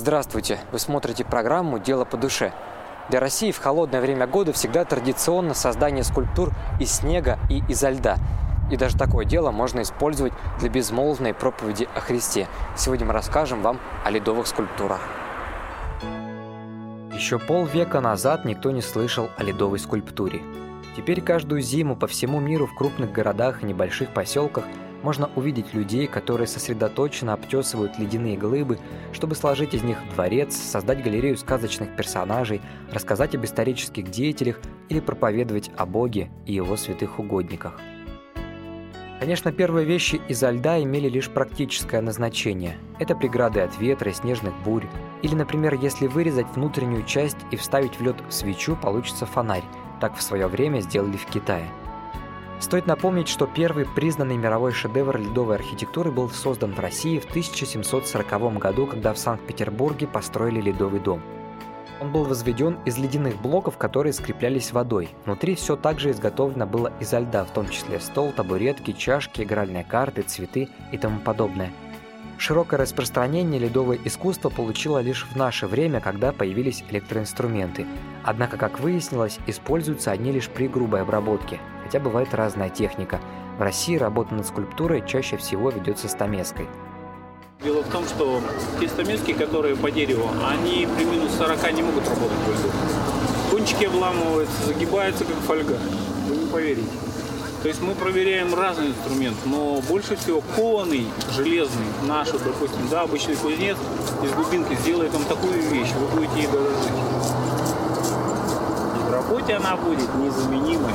Здравствуйте! Вы смотрите программу «Дело по душе». Для России в холодное время года всегда традиционно создание скульптур из снега и изо льда. И даже такое дело можно использовать для безмолвной проповеди о Христе. Сегодня мы расскажем вам о ледовых скульптурах. Еще полвека назад никто не слышал о ледовой скульптуре. Теперь каждую зиму по всему миру в крупных городах и небольших поселках можно увидеть людей, которые сосредоточенно обтесывают ледяные глыбы, чтобы сложить из них дворец, создать галерею сказочных персонажей, рассказать об исторических деятелях или проповедовать о Боге и его святых угодниках. Конечно, первые вещи изо льда имели лишь практическое назначение. Это преграды от ветра и снежных бурь. Или, например, если вырезать внутреннюю часть и вставить в лед свечу, получится фонарь. Так в свое время сделали в Китае. Стоит напомнить, что первый признанный мировой шедевр ледовой архитектуры был создан в России в 1740 году, когда в Санкт-Петербурге построили Ледовый дом. Он был возведен из ледяных блоков, которые скреплялись водой. Внутри все также изготовлено было изо льда, в том числе стол, табуретки, чашки, игральные карты, цветы и тому подобное. Широкое распространение ледовое искусство получило лишь в наше время, когда появились электроинструменты. Однако, как выяснилось, используются они лишь при грубой обработке, хотя бывает разная техника. В России работа над скульптурой чаще всего ведется стамеской. Дело в том, что те стамески, которые по дереву, они при минус 40 не могут работать по льду. Кончики обламываются, загибаются как фольга. Вы не поверите. То есть мы проверяем разный инструмент, но больше всего кованый, железный, наш, допустим, да, обычный кузнец из глубинки сделает вам такую вещь, вы будете ей дорожить. И в работе она будет незаменимой.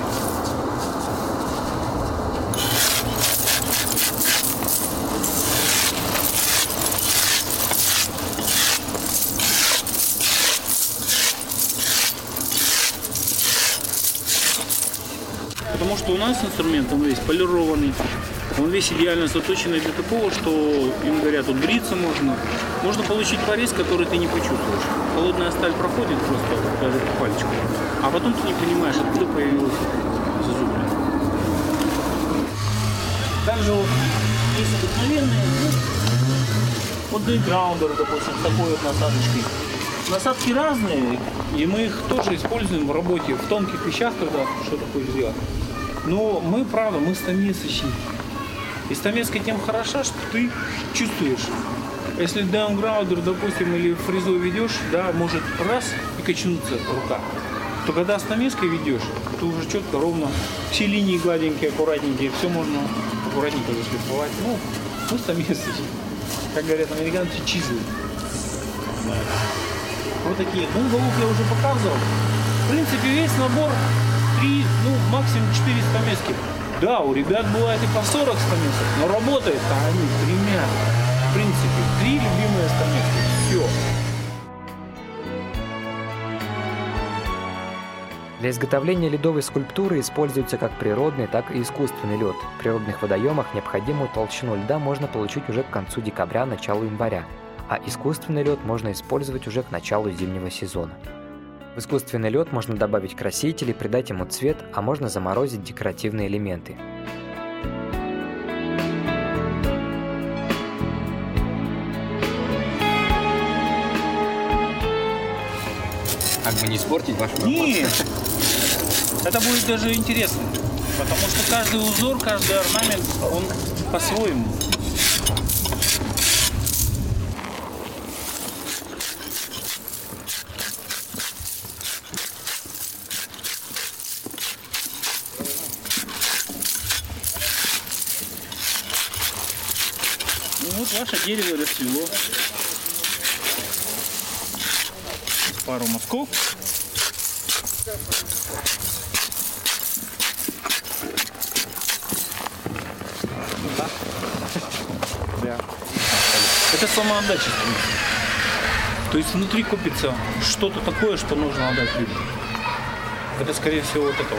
Потому что у нас инструмент, он весь полированный, он весь идеально заточенный для такого, что им говорят, вот бриться можно. Можно получить порез, который ты не почувствуешь. Холодная сталь проходит просто даже по пальчику, а потом ты не понимаешь, откуда появилась зазубрина. Также вот есть обыкновенные, вот дейграундер, допустим, с такой вот насадочкой. Насадки разные, и мы их тоже используем в работе, в тонких вещах, когда что-то хочешь сделать. Но мы, правда, мы стамесочники. И стамеска тем хороша, что ты чувствуешь. Если даунграундер, допустим, или фрезу ведешь, да, может раз и качнуться рука. То когда стамеской ведешь, то уже четко, ровно, все линии гладенькие, аккуратненькие, все можно аккуратненько зашлифовать. Ну, мы стамесочники. Как говорят американцы, чизлы. Вот такие. Ну, голубь я уже показывал. В принципе, весь набор 3, максимум 4 стамески. Да, у ребят бывает и по 40 стамесок, но работает-то они тремя. В принципе, 3 любимые стамески. Все. Для изготовления ледовой скульптуры используется как природный, так и искусственный лед. В природных водоемах необходимую толщину льда можно получить уже к концу декабря, началу января, а искусственный лед можно использовать уже к началу зимнего сезона. В искусственный лед можно добавить красители, придать ему цвет, а можно заморозить декоративные элементы. Как бы не испортить вашу работу? Нет, это будет даже интересно, потому что каждый узор, каждый орнамент, он по-своему. Вот ваше дерево расцвело. Пару мазков. Да. Да. Это самоотдача. То есть внутри копится что-то такое, что нужно отдать людям. Это, скорее всего, вот это вот.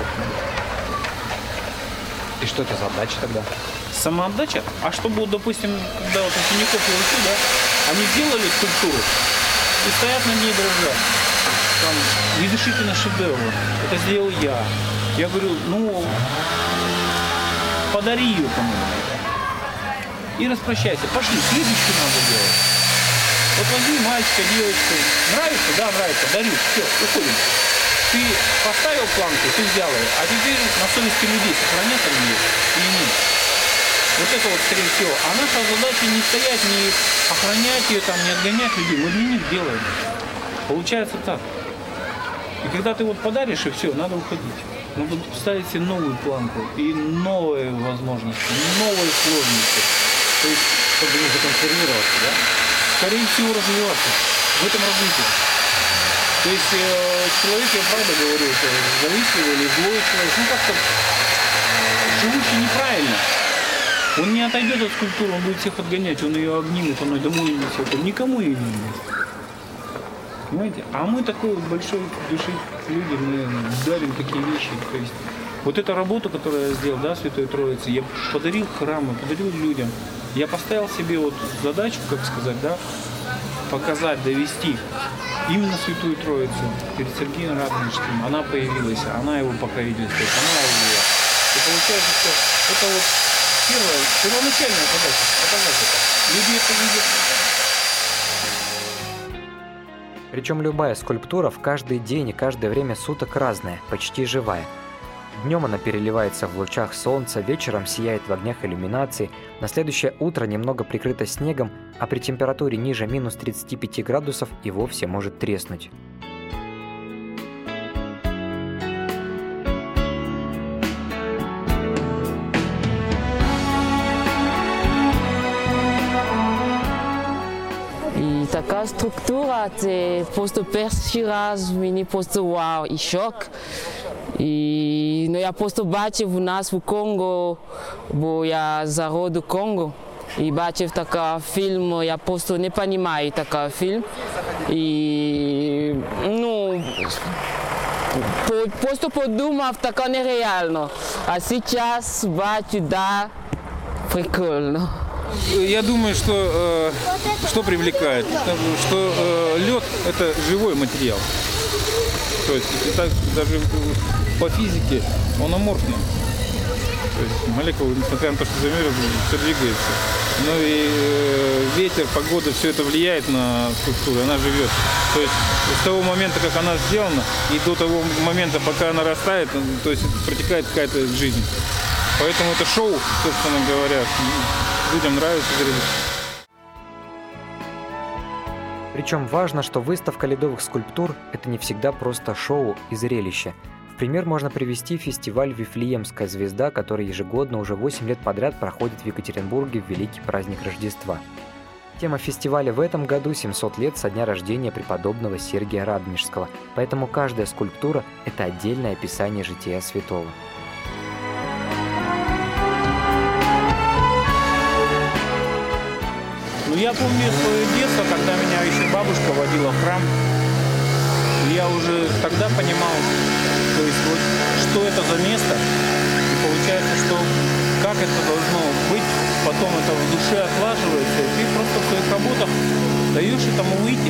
И что это за отдача тогда? Самоотдача? А чтобы, допустим, когда вот учеников я учу, да, они делали скульптуру и стоят на ней дрожат. Там нерешительно шедевр. Это сделал я. Я говорю, подари ее кому-нибудь. И распрощайся. Пошли, следующую надо делать. Вот возьми мальчика, девочку. Нравится? Да, нравится. Дарю. Все, уходим. Ты поставил планку, ты взял ее. А теперь на совести людей сохранят они ее или нет? Вот это вот, скорее всего. А наша задача не стоять, не охранять ее, там, не отгонять людей. Мы для них делаем. Получается так. И когда ты вот подаришь, и все, надо уходить. Надо ставить себе новую планку и новые возможности, новые сложности. То есть, чтобы не законсервироваться, да? Скорее всего, развиваться в этом развитии. То есть человек, я правда говорю, что завистливый или злой человек, ну как-то живущий неправильно. Он не отойдет от скульптуры, он будет всех отгонять, он ее обнимет, он ее домой не несет, он никому ее не несет. Понимаете? А мы такой вот большой души люди, мы дарим такие вещи. То есть вот эту работу, которую я сделал, да, Святой Троице, я подарил храму, подарил людям. Я поставил себе вот задачу, как сказать, да, показать, довести именно Святую Троицу перед Сергеем Радонежским. Она появилась, она его покровительствует, она его. И получается, что это вот первоначальная задача, показать это. Люди это видят. Причем любая скульптура в каждый день и каждое время суток разная, почти живая. Днем она переливается в лучах солнца, вечером сияет в огнях иллюминации, на следующее утро немного прикрыта снегом, а при температуре ниже минус 35 градусов и вовсе может треснуть. Такая структура, это просто первый раз мне просто вау и шок. Но я просто бачив у нас в Конго, бо я за роду Конго. И бачив такой фильм, я просто не понимаю такой фильм. И просто подумав, такое нереально. А сейчас бачу, да, прикольно. Я думаю, что привлекает, что лед – это живой материал. То есть это даже по физике он аморфный. То есть молекулы, несмотря на то, что замерзли, все двигается. Но и ветер, погода, все это влияет на структуру, она живет. То есть с того момента, как она сделана, и до того момента, пока она растает, то есть протекает какая-то жизнь. Поэтому это шоу, собственно говоря. Людям нравится зрелище. Причем важно, что выставка ледовых скульптур – это не всегда просто шоу и зрелище. В пример можно привести фестиваль «Вифлеемская звезда», который ежегодно уже 8 лет подряд проходит в Екатеринбурге в великий праздник Рождества. Тема фестиваля в этом году 700 лет со дня рождения преподобного Сергия Радонежского, поэтому каждая скульптура – это отдельное описание жития святого. Я помню свое детство, когда меня еще бабушка водила в храм. Я уже тогда понимал, то есть вот, что это за место. И получается, что как это должно быть, потом это в душе отлаживается, и ты просто в своих работах даешь этому выйти.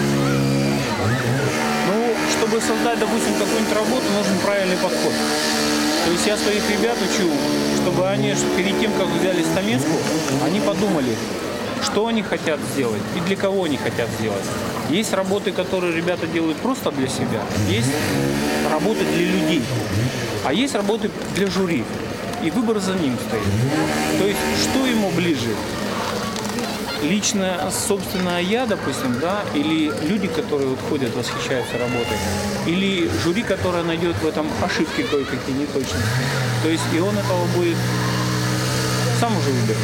Ну, чтобы создать, допустим, какую-нибудь работу, нужен правильный подход. То есть я своих ребят учу, чтобы они перед тем, как взяли стамеску, они подумали, что они хотят сделать и для кого они хотят сделать. Есть работы, которые ребята делают просто для себя, есть работы для людей, а есть работы для жюри. И выбор за ним стоит. То есть, что ему ближе? Лично, собственно, я, допустим, да, или люди, которые вот ходят, восхищаются работой, или жюри, которое найдет в этом ошибки кое-какие, неточности. То есть, и он этого будет сам уже выбирать.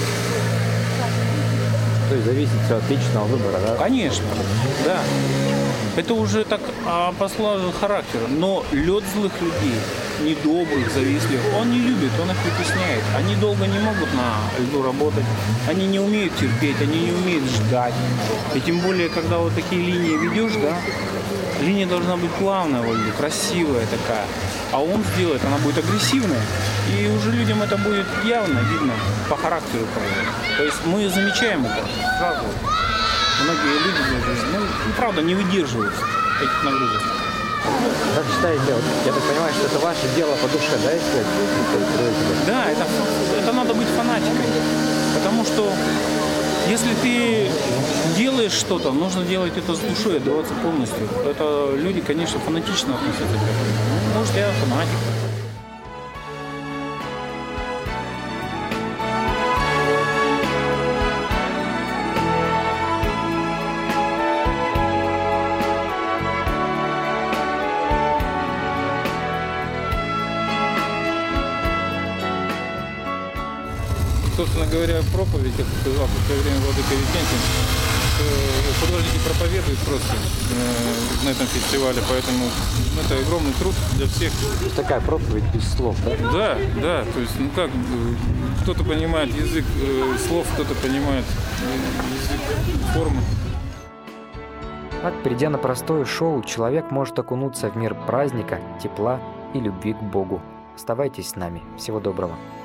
То есть зависит все от личного выбора, да? Конечно, да. Это уже так по сложному характеру. Но лед злых людей, недобрых, завистливых, он не любит, он их притесняет. Они долго не могут на льду работать, они не умеют терпеть, они не умеют ждать. И тем более, когда вот такие линии ведешь, да, линия должна быть плавная во льду, красивая такая. А он сделает, она будет агрессивная. И уже людям это будет явно видно по характеру. То есть мы замечаем это сразу. Многие люди, правда, не выдерживают этих нагрузок. Как считаете, вот, я так понимаю, что это ваше дело по душе, да, если? Да, это надо быть фанатиком. Потому что Если ты делаешь что-то, нужно делать это с душой, отдаваться полностью. Это люди, конечно, фанатично относятся к этому. Может, я фанатик. Собственно говоря, проповедь, как сказал в свое время владыка Викентий, что художники проповедуют просто на этом фестивале, поэтому это огромный труд для всех. Такая проповедь без слов, да? Да, да, то есть, ну как, кто-то понимает язык слов, кто-то понимает язык формы. Так, придя на простое шоу, человек может окунуться в мир праздника, тепла и любви к Богу. Оставайтесь с нами. Всего доброго.